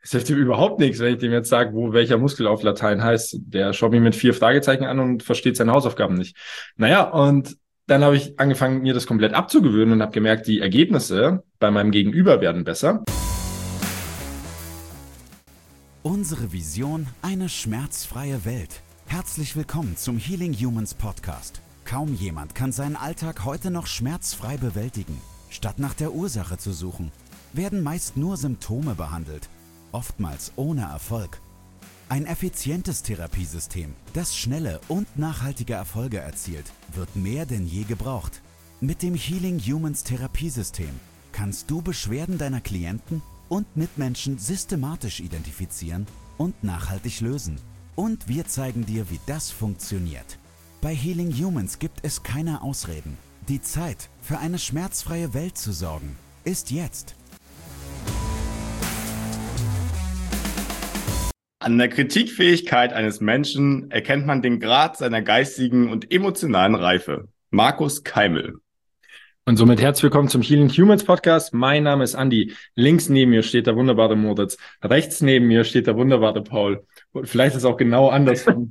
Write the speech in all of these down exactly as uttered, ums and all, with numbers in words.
Das hilft ihm überhaupt nichts, wenn ich dem jetzt sage, wo welcher Muskel auf Latein heißt. Der schaut mich mit vier Fragezeichen an und versteht seine Hausaufgaben nicht. Naja, und dann habe ich angefangen, mir das komplett abzugewöhnen und habe gemerkt, die Ergebnisse bei meinem Gegenüber werden besser. Unsere Vision, eine schmerzfreie Welt. Herzlich willkommen zum Healing Humans Podcast. Kaum jemand kann seinen Alltag heute noch schmerzfrei bewältigen. Statt nach der Ursache zu suchen, werden meist nur Symptome behandelt. Oftmals ohne Erfolg. Ein effizientes Therapiesystem, das schnelle und nachhaltige Erfolge erzielt, wird mehr denn je gebraucht. Mit dem Healing Humans Therapiesystem kannst du Beschwerden deiner Klienten und Mitmenschen systematisch identifizieren und nachhaltig lösen. Und wir zeigen dir, wie das funktioniert. Bei Healing Humans gibt es keine Ausreden. Die Zeit, für eine schmerzfreie Welt zu sorgen, ist jetzt. An der Kritikfähigkeit eines Menschen erkennt man den Grad seiner geistigen und emotionalen Reife. Markus Keimel. Und somit herzlich willkommen zum Healing Humans Podcast. Mein Name ist Andi. Links neben mir steht der wunderbare Moritz. Rechts neben mir steht der wunderbare Paul. Und vielleicht ist es auch genau andersrum.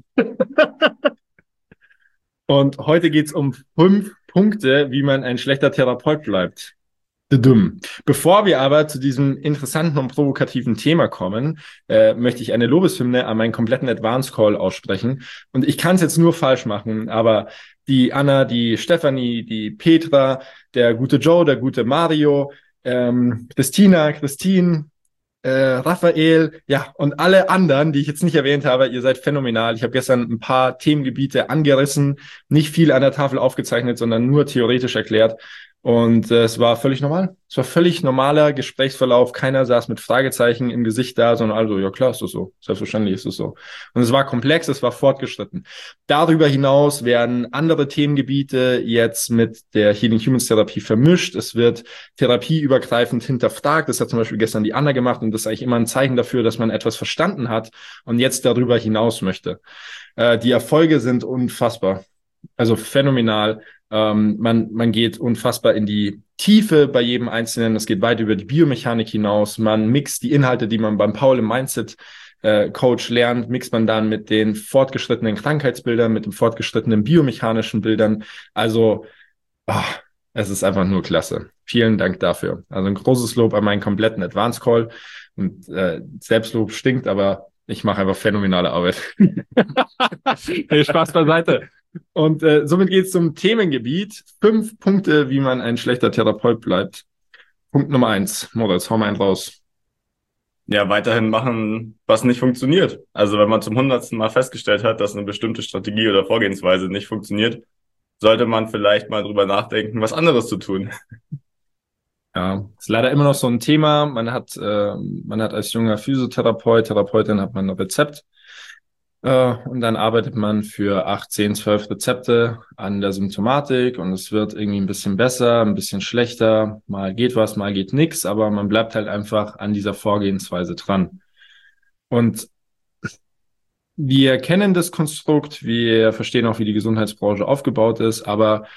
Und heute geht es um fünf Punkte, wie man ein schlechter Therapeut bleibt. Dumm. Bevor wir aber zu diesem interessanten und provokativen Thema kommen, äh, möchte ich eine Lobeshymne an meinen kompletten Advance Call aussprechen. Und ich kann es jetzt nur falsch machen, aber die Anna, die Stefanie, die Petra, der gute Joe, der gute Mario, ähm, Christina, Christine, äh, Raphael, ja, und alle anderen, die ich jetzt nicht erwähnt habe, ihr seid phänomenal. Ich habe gestern ein paar Themengebiete angerissen, nicht viel an der Tafel aufgezeichnet, sondern nur theoretisch erklärt. Und äh, es war völlig normal. Es war völlig normaler Gesprächsverlauf. Keiner saß mit Fragezeichen im Gesicht da, sondern also, ja klar, ist das so. Selbstverständlich ist es so. Und es war komplex, es war fortgeschritten. Darüber hinaus werden andere Themengebiete jetzt mit der Healing Humans Therapie vermischt. Es wird therapieübergreifend hinterfragt. Das hat zum Beispiel gestern die Anna gemacht und das ist eigentlich immer ein Zeichen dafür, dass man etwas verstanden hat und jetzt darüber hinaus möchte. Äh, die Erfolge sind unfassbar. Also phänomenal. Ähm, man, man geht unfassbar in die Tiefe bei jedem Einzelnen. Es geht weit über die Biomechanik hinaus. Man mixt die Inhalte, die man beim Paul im Mindset äh, Coach lernt, mixt man dann mit den fortgeschrittenen Krankheitsbildern, mit den fortgeschrittenen biomechanischen Bildern. Also, oh, es ist einfach nur klasse. Vielen Dank dafür. Also ein großes Lob an meinen kompletten Advance Call. Und äh, Selbstlob stinkt, aber ich mache einfach phänomenale Arbeit. Hey, Spaß beiseite. Und äh, somit geht es zum Themengebiet. Fünf Punkte, wie man ein schlechter Therapeut bleibt. Punkt Nummer eins. Moritz, hau mal einen raus. Ja, weiterhin machen, was nicht funktioniert. Also wenn man zum hundertsten Mal festgestellt hat, dass eine bestimmte Strategie oder Vorgehensweise nicht funktioniert, sollte man vielleicht mal drüber nachdenken, was anderes zu tun. Ja, ist leider immer noch so ein Thema. Man hat, äh, man hat als junger Physiotherapeut, Therapeutin hat man ein Rezept. Und dann arbeitet man für acht, zehn, zwölf Rezepte an der Symptomatik und es wird irgendwie ein bisschen besser, ein bisschen schlechter. Mal geht was, mal geht nichts, aber man bleibt halt einfach an dieser Vorgehensweise dran. Und wir kennen das Konstrukt, wir verstehen auch, wie die Gesundheitsbranche aufgebaut ist, aber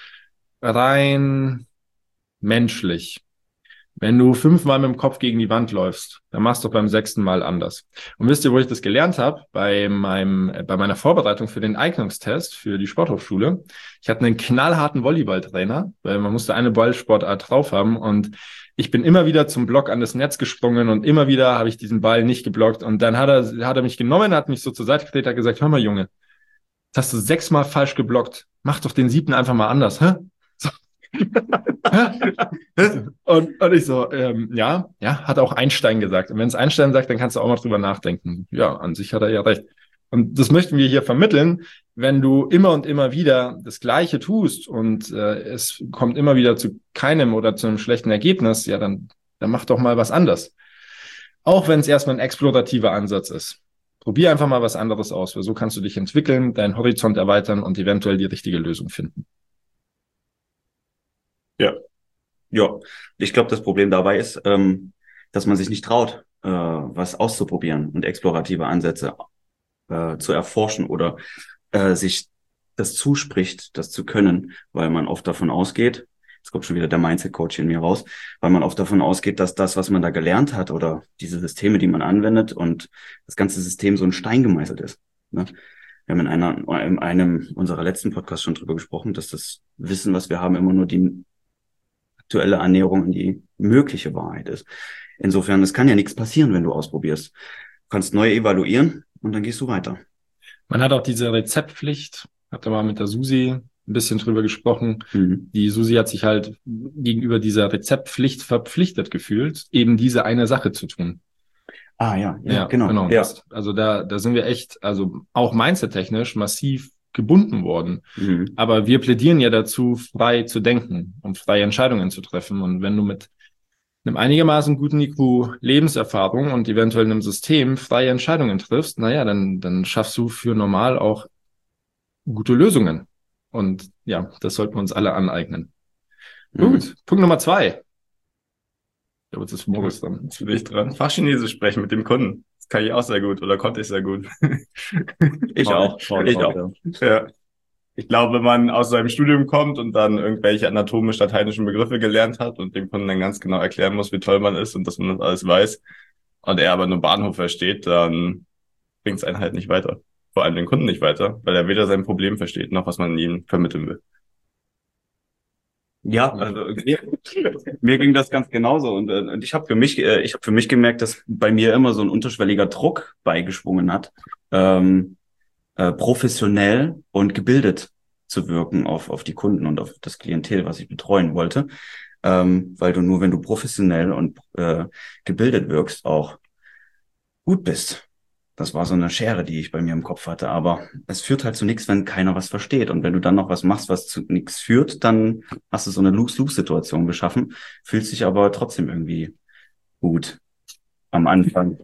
rein menschlich. Wenn du fünfmal mit dem Kopf gegen die Wand läufst, dann machst du beim sechsten Mal anders. Und wisst ihr, wo ich das gelernt habe? Bei meinem, bei meiner Vorbereitung für den Eignungstest für die Sporthochschule. Ich hatte einen knallharten Volleyballtrainer, weil man musste eine Ballsportart drauf haben. Und ich bin immer wieder zum Block an das Netz gesprungen und immer wieder habe ich diesen Ball nicht geblockt. Und dann hat er, hat er mich genommen, hat mich so zur Seite gedreht, hat gesagt, hör mal, Junge, jetzt hast du sechsmal falsch geblockt. Mach doch den siebten einfach mal anders, hä? So. und, und ich so, ähm, ja, ja, hat auch Einstein gesagt. Und wenn es Einstein sagt, dann kannst du auch mal drüber nachdenken. Ja, an sich hat er ja recht. Und das möchten wir hier vermitteln. Wenn du immer und immer wieder das Gleiche tust und äh, es kommt immer wieder zu keinem oder zu einem schlechten Ergebnis, ja, dann, dann mach doch mal was anders. Auch wenn es erstmal ein explorativer Ansatz ist. Probier einfach mal was anderes aus, weil so kannst du dich entwickeln, deinen Horizont erweitern und eventuell die richtige Lösung finden. Ja, ja. Ich glaube, das Problem dabei ist, ähm, dass man sich nicht traut, äh, was auszuprobieren und explorative Ansätze äh, zu erforschen oder äh, sich das zuspricht, das zu können, weil man oft davon ausgeht, jetzt kommt schon wieder der Mindset-Coach in mir raus, weil man oft davon ausgeht, dass das, was man da gelernt hat oder diese Systeme, die man anwendet und das ganze System so ein Stein gemeißelt ist. Ne? Wir haben in, einer, in einem unserer letzten Podcasts schon drüber gesprochen, dass das Wissen, was wir haben, immer nur die aktuelle Annäherung an die mögliche Wahrheit ist. Insofern, es kann ja nichts passieren, wenn du ausprobierst. Du kannst neu evaluieren und dann gehst du weiter. Man hat auch diese Rezeptpflicht, hat da mal mit der Susi ein bisschen drüber gesprochen. Mhm. Die Susi hat sich halt gegenüber dieser Rezeptpflicht verpflichtet gefühlt, eben diese eine Sache zu tun. Ah, ja, ja, ja genau. genau. Ja. Das, also da, da sind wir echt, also auch mindset-technisch massiv gebunden worden. Mhm. Aber wir plädieren ja dazu, frei zu denken und freie Entscheidungen zu treffen. Und wenn du mit einem einigermaßen guten I Q, Lebenserfahrung und eventuell einem System freie Entscheidungen triffst, naja, dann, dann schaffst du für normal auch gute Lösungen. Und ja, das sollten wir uns alle aneignen. Mhm. Gut, Punkt Nummer zwei. Ich glaube, jetzt ist Moritz dran. Jetzt bin ich dran. Fachchinesisch sprechen mit dem Kunden. Das kann ich auch sehr gut oder konnte ich sehr gut. Ich auch. Ich auch. Ich auch. Ja. Ich glaube, wenn man aus seinem Studium kommt und dann irgendwelche anatomisch-lateinischen Begriffe gelernt hat und dem Kunden dann ganz genau erklären muss, wie toll man ist und dass man das alles weiß und er aber nur Bahnhof versteht, dann bringt es einen halt nicht weiter. Vor allem den Kunden nicht weiter, weil er weder sein Problem versteht, noch was man ihm vermitteln will. Ja, also mir, mir ging das ganz genauso und, und ich habe für mich, äh, ich habe für mich gemerkt, dass bei mir immer so ein unterschwelliger Druck beigeschwungen hat, ähm, äh, professionell und gebildet zu wirken auf auf die Kunden und auf das Klientel, was ich betreuen wollte, ähm, weil du nur, wenn du professionell und äh, gebildet wirkst, auch gut bist. Das war so eine Schere, die ich bei mir im Kopf hatte. Aber es führt halt zu nichts, wenn keiner was versteht. Und wenn du dann noch was machst, was zu nichts führt, dann hast du so eine Lose-Lose-Situation geschaffen, fühlst dich aber trotzdem irgendwie gut am Anfang.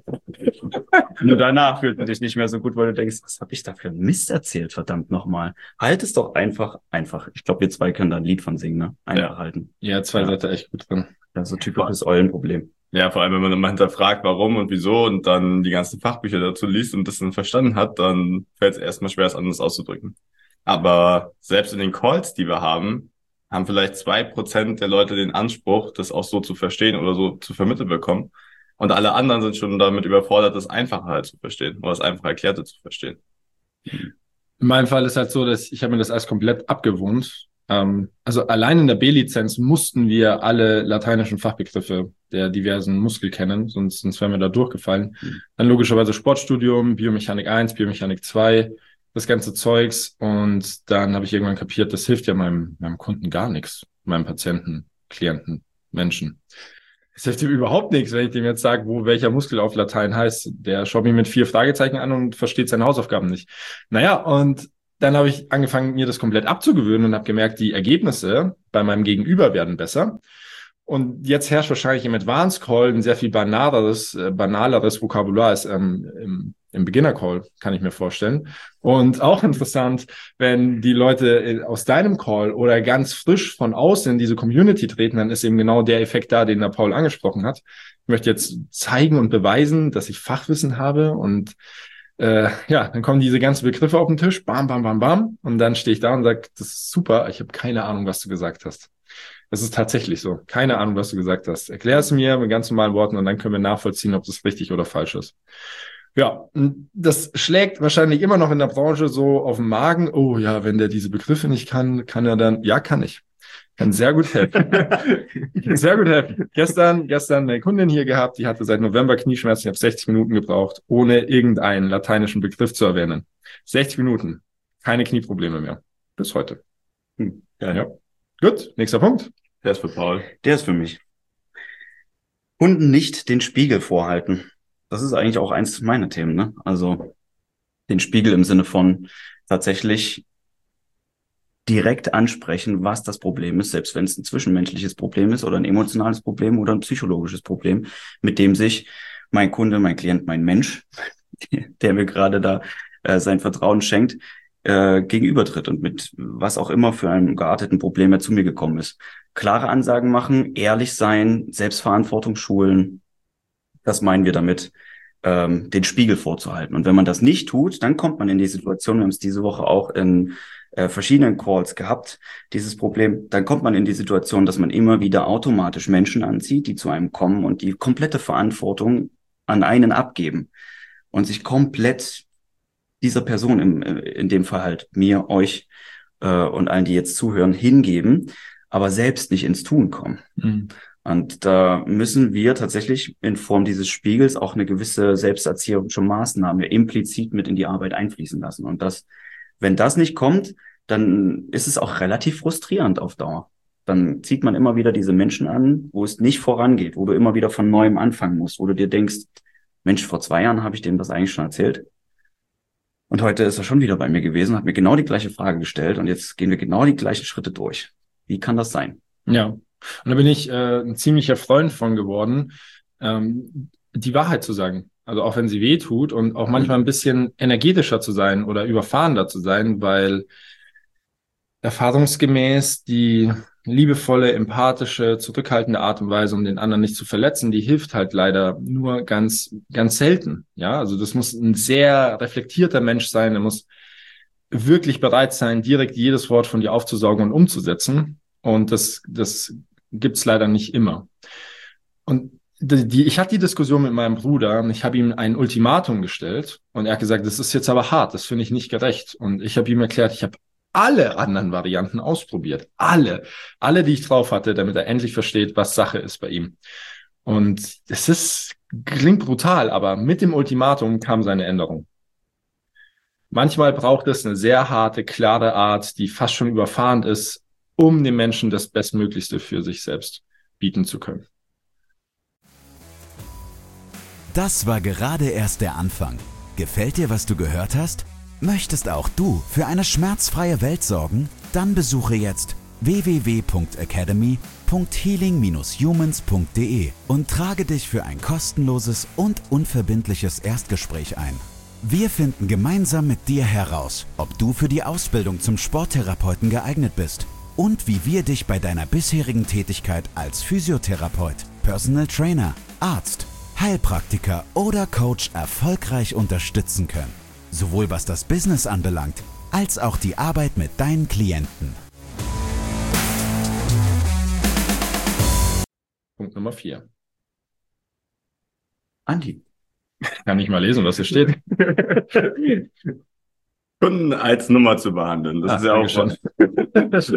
Nur danach fühlt man dich nicht mehr so gut, weil du denkst, was habe ich da für Mist erzählt, verdammt nochmal. Halt es doch einfach, einfach. Ich glaube, wir zwei können da ein Lied von singen, ne? Einfach ja. halten. Ja, zwei ja. seid ihr echt gut drin. Das ist so typisches Eulenproblem. Ja, vor allem, wenn man dann mal hinterfragt, warum und wieso und dann die ganzen Fachbücher dazu liest und das dann verstanden hat, dann fällt es erstmal schwer, es anders auszudrücken. Aber selbst in den Calls, die wir haben, haben vielleicht zwei Prozent der Leute den Anspruch, das auch so zu verstehen oder so zu vermitteln bekommen. Und alle anderen sind schon damit überfordert, das einfacher halt zu verstehen oder das einfach Erklärte zu verstehen. In meinem Fall ist halt so, dass ich habe mir das alles komplett abgewohnt. Ähm, also allein in der B-Lizenz mussten wir alle lateinischen Fachbegriffe der diversen Muskel kennen, sonst, sonst wären wir da durchgefallen. Mhm. Dann logischerweise Sportstudium, Biomechanik eins, Biomechanik zwei, das ganze Zeugs. Und dann habe ich irgendwann kapiert, das hilft ja meinem, meinem Kunden gar nichts, meinem Patienten, Klienten, Menschen. Es hilft ihm überhaupt nichts, wenn ich dem jetzt sage, wo welcher Muskel auf Latein heißt. Der schaut mich mit vier Fragezeichen an und versteht seine Hausaufgaben nicht. Naja, und dann habe ich angefangen, mir das komplett abzugewöhnen und habe gemerkt, die Ergebnisse bei meinem Gegenüber werden besser. Und jetzt herrscht wahrscheinlich im Advanced Call ein sehr viel banaleres, äh, banaleres Vokabular als ähm, im, im Beginner Call, kann ich mir vorstellen. Und auch interessant, wenn die Leute aus deinem Call oder ganz frisch von außen in diese Community treten, dann ist eben genau der Effekt da, den der Paul angesprochen hat. Ich möchte jetzt zeigen und beweisen, dass ich Fachwissen habe und Äh, ja, dann kommen diese ganzen Begriffe auf den Tisch, bam, bam, bam, bam, und dann stehe ich da und sage, das ist super, ich habe keine Ahnung, was du gesagt hast. Das ist tatsächlich so, keine Ahnung, was du gesagt hast. Erklär es mir mit ganz normalen Worten und dann können wir nachvollziehen, ob das richtig oder falsch ist. Ja, das schlägt wahrscheinlich immer noch in der Branche so auf den Magen. Oh ja, wenn der diese Begriffe nicht kann, kann er dann, ja, kann ich. Kann sehr gut helfen. Sehr gut helfen. Gestern, gestern eine Kundin hier gehabt, die hatte seit November Knieschmerzen. Ich habe sechzig Minuten gebraucht, ohne irgendeinen lateinischen Begriff zu erwähnen. sechzig Minuten. Keine Knieprobleme mehr. Bis heute. Hm. Ja, ja. Gut, nächster Punkt. Der ist für Paul. Der ist für mich. Kunden nicht den Spiegel vorhalten. Das ist eigentlich auch eins meiner Themen, ne? Also den Spiegel im Sinne von tatsächlich direkt ansprechen, was das Problem ist, selbst wenn es ein zwischenmenschliches Problem ist oder ein emotionales Problem oder ein psychologisches Problem, mit dem sich mein Kunde, mein Klient, mein Mensch, der mir gerade da äh, sein Vertrauen schenkt, äh, gegenübertritt und mit was auch immer für einem gearteten Problem er zu mir gekommen ist. Klare Ansagen machen, ehrlich sein, Selbstverantwortung schulen, das meinen wir damit, ähm, den Spiegel vorzuhalten. Und wenn man das nicht tut, dann kommt man in die Situation, wir haben es diese Woche auch in äh, verschiedenen Calls gehabt, dieses Problem. Dann kommt man in die Situation, dass man immer wieder automatisch Menschen anzieht, die zu einem kommen und die komplette Verantwortung an einen abgeben und sich komplett dieser Person, im, in dem Fall halt mir, euch äh, und allen, die jetzt zuhören, hingeben, aber selbst nicht ins Tun kommen. Mhm. Und da müssen wir tatsächlich in Form dieses Spiegels auch eine gewisse selbsterzieherische Maßnahme implizit mit in die Arbeit einfließen lassen. Und das, wenn das nicht kommt, dann ist es auch relativ frustrierend auf Dauer. Dann zieht man immer wieder diese Menschen an, wo es nicht vorangeht, wo du immer wieder von Neuem anfangen musst, wo du dir denkst, Mensch, vor zwei Jahren habe ich dem das eigentlich schon erzählt. Und heute ist er schon wieder bei mir gewesen, hat mir genau die gleiche Frage gestellt und jetzt gehen wir genau die gleichen Schritte durch. Wie kann das sein? Ja. Und da bin ich äh, ein ziemlicher Freund von geworden, ähm, die Wahrheit zu sagen. Also auch wenn sie weh tut und auch manchmal ein bisschen energetischer zu sein oder überfahrender zu sein, weil erfahrungsgemäß die liebevolle, empathische, zurückhaltende Art und Weise, um den anderen nicht zu verletzen, die hilft halt leider nur ganz, ganz selten. Ja, also das muss ein sehr reflektierter Mensch sein, er muss wirklich bereit sein, direkt jedes Wort von dir aufzusaugen und umzusetzen. Und das, das gibt's leider nicht immer. Und die, die, ich hatte die Diskussion mit meinem Bruder und ich habe ihm ein Ultimatum gestellt und er hat gesagt, das ist jetzt aber hart, das finde ich nicht gerecht. Und ich habe ihm erklärt, ich habe alle anderen Varianten ausprobiert. Alle. Alle, die ich drauf hatte, damit er endlich versteht, was Sache ist bei ihm. Und es ist, klingt brutal, aber mit dem Ultimatum kam seine Änderung. Manchmal braucht es eine sehr harte, klare Art, die fast schon überfahrend ist, um dem Menschen das Bestmöglichste für sich selbst bieten zu können. Das war gerade erst der Anfang. Gefällt dir, was du gehört hast? Möchtest auch du für eine schmerzfreie Welt sorgen? Dann besuche jetzt w w w punkt academy punkt healing dash humans punkt d e und trage dich für ein kostenloses und unverbindliches Erstgespräch ein. Wir finden gemeinsam mit dir heraus, ob du für die Ausbildung zum Sporttherapeuten geeignet bist und wie wir dich bei deiner bisherigen Tätigkeit als Physiotherapeut, Personal Trainer, Arzt, Heilpraktiker oder Coach erfolgreich unterstützen können. Sowohl was das Business anbelangt, als auch die Arbeit mit deinen Klienten. Punkt Nummer vier. Andi. Kann ich mal lesen, was hier steht. Kunden als Nummer zu behandeln. Das Ach, ist ja auch was,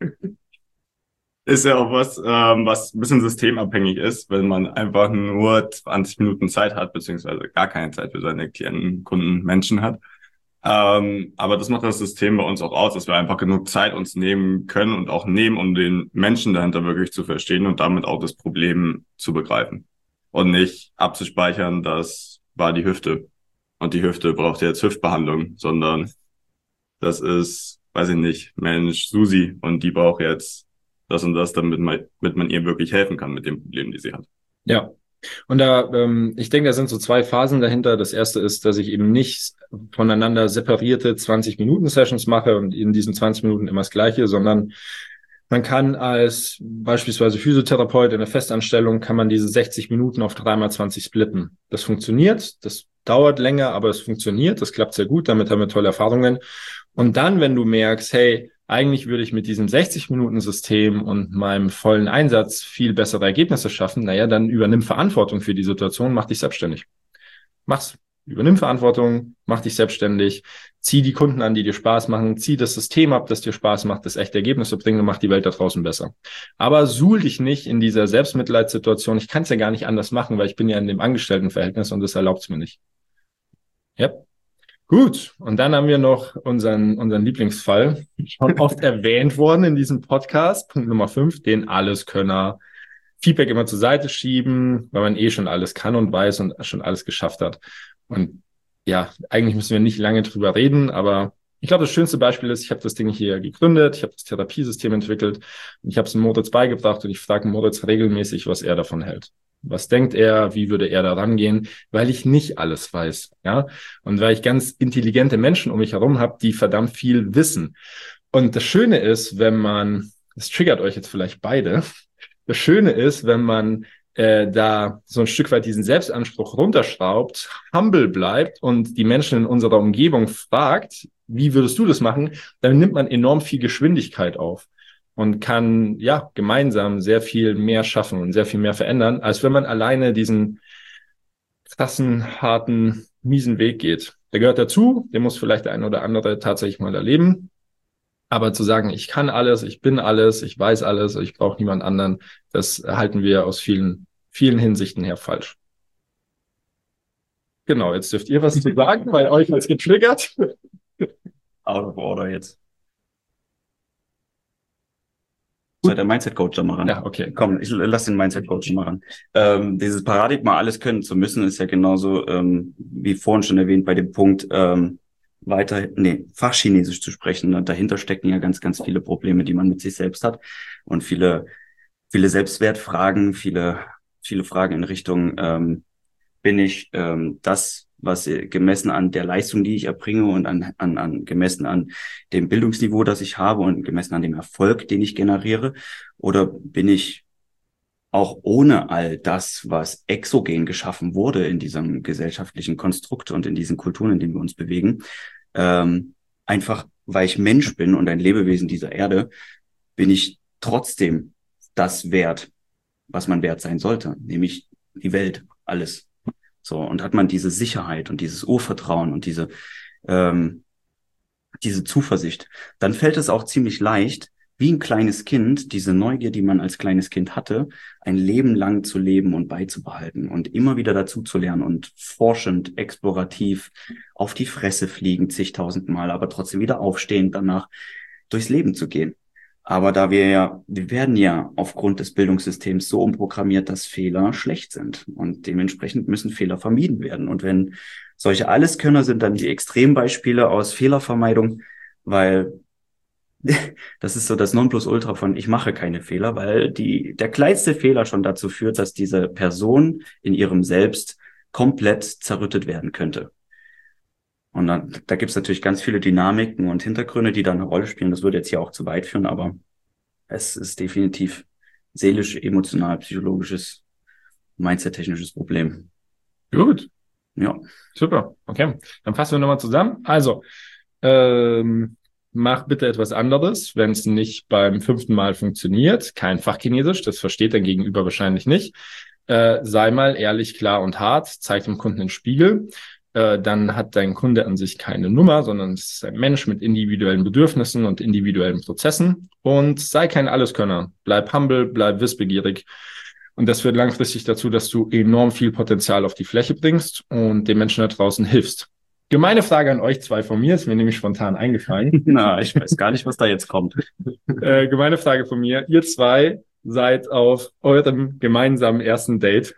ist ja auch was, ähm, was ein bisschen systemabhängig ist, wenn man einfach nur zwanzig Minuten Zeit hat, beziehungsweise gar keine Zeit für seine Klienten, Kunden, Menschen hat. Ähm, aber das macht das System bei uns auch aus, dass wir einfach genug Zeit uns nehmen können und auch nehmen, um den Menschen dahinter wirklich zu verstehen und damit auch das Problem zu begreifen. Und nicht abzuspeichern, das war die Hüfte. Und die Hüfte braucht jetzt Hüftbehandlung, sondern das ist, weiß ich nicht, Mensch, Susi, und die braucht jetzt das und das, damit man, damit man ihr wirklich helfen kann mit dem Problem, die sie hat. Ja, und da, ähm, ich denke, da sind so zwei Phasen dahinter. Das erste ist, dass ich eben nicht voneinander separierte zwanzig-Minuten-Sessions mache und in diesen zwanzig Minuten immer das Gleiche, sondern man kann als beispielsweise Physiotherapeut in der Festanstellung, kann man diese sechzig Minuten auf drei mal zwanzig splitten. Das funktioniert, das dauert länger, aber es funktioniert, das klappt sehr gut, damit haben wir tolle Erfahrungen. Und dann, wenn du merkst, hey, eigentlich würde ich mit diesem sechzig-Minuten-System und meinem vollen Einsatz viel bessere Ergebnisse schaffen, naja, dann übernimm Verantwortung für die Situation, mach dich selbstständig. Mach's. Übernimm Verantwortung, mach dich selbstständig, zieh die Kunden an, die dir Spaß machen, zieh das System ab, das dir Spaß macht, das echte Ergebnisse bringt und mach die Welt da draußen besser. Aber suhl dich nicht in dieser Selbstmitleidssituation. Ich kann es ja gar nicht anders machen, weil ich bin ja in dem Angestelltenverhältnis und das erlaubt es mir nicht. Ja. Gut, und dann haben wir noch unseren unseren Lieblingsfall, schon oft erwähnt worden in diesem Podcast, Punkt Nummer fünf, den Alleskönner. Feedback immer zur Seite schieben, weil man eh schon alles kann und weiß und schon alles geschafft hat. Und ja, eigentlich müssen wir nicht lange drüber reden, aber ich glaube, das schönste Beispiel ist, ich habe das Ding hier gegründet, ich habe das Therapiesystem entwickelt und ich habe es Moritz beigebracht und ich frage Moritz regelmäßig, was er davon hält. Was denkt er? Wie würde er da rangehen? Weil ich nicht alles weiß, ja. Und weil ich ganz intelligente Menschen um mich herum habe, die verdammt viel wissen. Und das Schöne ist, wenn man, das triggert euch jetzt vielleicht beide, das Schöne ist, wenn man äh, da so ein Stück weit diesen Selbstanspruch runterschraubt, humble bleibt und die Menschen in unserer Umgebung fragt, wie würdest du das machen? Dann nimmt man enorm viel Geschwindigkeit auf und kann ja gemeinsam sehr viel mehr schaffen und sehr viel mehr verändern, als wenn man alleine diesen krassen, harten, miesen Weg geht. Der gehört dazu, den muss vielleicht der ein oder andere tatsächlich mal erleben. Aber zu sagen, ich kann alles, ich bin alles, ich weiß alles, ich brauche niemand anderen, das halten wir aus vielen, vielen Hinsichten her falsch. Genau, jetzt dürft ihr was zu sagen, weil euch hat's getriggert. Out of order jetzt. Soll der Mindset-Coach da mal ran? Ja, okay. Komm, ich lass den Mindset-Coach mal ran. Ähm, dieses Paradigma, alles können zu müssen, ist ja genauso, ähm, wie vorhin schon erwähnt, bei dem Punkt, ähm, weiter, nee, Fachchinesisch zu sprechen. Und dahinter stecken ja ganz, ganz viele Probleme, die man mit sich selbst hat. Und viele, viele Selbstwertfragen, viele, viele Fragen in Richtung, ähm, bin ich ähm, das, was äh, gemessen an der Leistung, die ich erbringe und an, an, an gemessen an dem Bildungsniveau, das ich habe und gemessen an dem Erfolg, den ich generiere, oder bin ich auch ohne all das, was exogen geschaffen wurde in diesem gesellschaftlichen Konstrukt und in diesen Kulturen, in denen wir uns bewegen, ähm, einfach, weil ich Mensch bin und ein Lebewesen dieser Erde, bin ich trotzdem das wert, was man wert sein sollte, nämlich die Welt, alles. So, und hat man diese Sicherheit und dieses Urvertrauen und diese, ähm, diese Zuversicht, dann fällt es auch ziemlich leicht, wie ein kleines Kind, diese Neugier, die man als kleines Kind hatte, ein Leben lang zu leben und beizubehalten und immer wieder dazu zu lernen und forschend, explorativ auf die Fresse fliegen, zigtausendmal, aber trotzdem wieder aufstehen, danach durchs Leben zu gehen. Aber da wir ja, wir werden ja aufgrund des Bildungssystems so umprogrammiert, dass Fehler schlecht sind und dementsprechend müssen Fehler vermieden werden. Und wenn solche Alleskönner sind dann die Extrembeispiele aus Fehlervermeidung, weil das ist so das Nonplusultra von ich mache keine Fehler, weil die der kleinste Fehler schon dazu führt, dass diese Person in ihrem Selbst komplett zerrüttet werden könnte. Und dann, da gibt es natürlich ganz viele Dynamiken und Hintergründe, die da eine Rolle spielen. Das würde jetzt hier auch zu weit führen, aber es ist definitiv seelisch, emotional, psychologisches, mindset-technisches Problem. Gut. Ja. Super. Okay. Dann fassen wir nochmal zusammen. Also, ähm, mach bitte etwas anderes, wenn es nicht beim fünften Mal funktioniert. Kein Fachchinesisch, das versteht dein Gegenüber wahrscheinlich nicht. Äh, sei mal ehrlich, klar und hart, zeig dem Kunden den Spiegel. Äh, dann hat dein Kunde an sich keine Nummer, sondern es ist ein Mensch mit individuellen Bedürfnissen und individuellen Prozessen. Und sei kein Alleskönner. Bleib humble, bleib wissbegierig. Und das führt langfristig dazu, dass du enorm viel Potenzial auf die Fläche bringst und den Menschen da draußen hilfst. Gemeine Frage an euch zwei von mir, ist mir nämlich spontan eingefallen. Na, ich weiß gar nicht, was da jetzt kommt. Äh, gemeine Frage von mir. Ihr zwei seid auf eurem gemeinsamen ersten Date.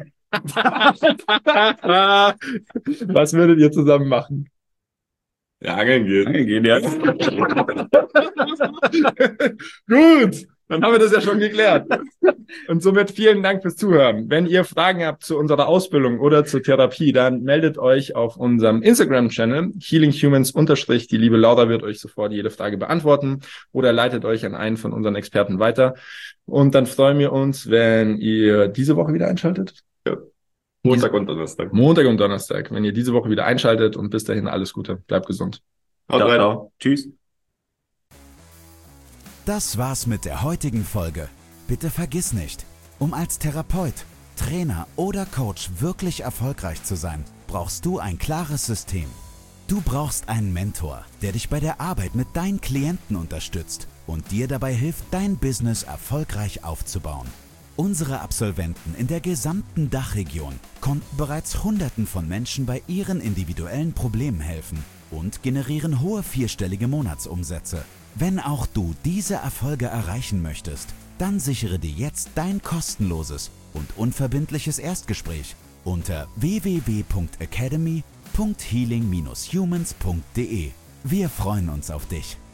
Was würdet ihr zusammen machen? Ja, angeln gehen. Angeln gehen, ja. Gut, dann haben wir das ja schon geklärt. Und somit vielen Dank fürs Zuhören. Wenn ihr Fragen habt zu unserer Ausbildung oder zur Therapie, dann meldet euch auf unserem Instagram-Channel Healing Humans unterstrich. Die liebe Laura wird euch sofort jede Frage beantworten oder leitet euch an einen von unseren Experten weiter. Und dann freuen wir uns, wenn ihr diese Woche wieder einschaltet. Ja. Montag und Donnerstag. Montag und Donnerstag. Wenn ihr diese Woche wieder einschaltet und bis dahin alles Gute. Bleibt gesund. Haut rein. Ciao. Tschüss. Das war's mit der heutigen Folge. Bitte vergiss nicht, um als Therapeut, Trainer oder Coach wirklich erfolgreich zu sein, brauchst du ein klares System. Du brauchst einen Mentor, der dich bei der Arbeit mit deinen Klienten unterstützt und dir dabei hilft, dein Business erfolgreich aufzubauen. Unsere Absolventen in der gesamten Dachregion konnten bereits Hunderten von Menschen bei ihren individuellen Problemen helfen und generieren hohe vierstellige Monatsumsätze. Wenn auch du diese Erfolge erreichen möchtest, dann sichere dir jetzt dein kostenloses und unverbindliches Erstgespräch unter w w w punkt academy punkt healing dash humans punkt de. Wir freuen uns auf dich.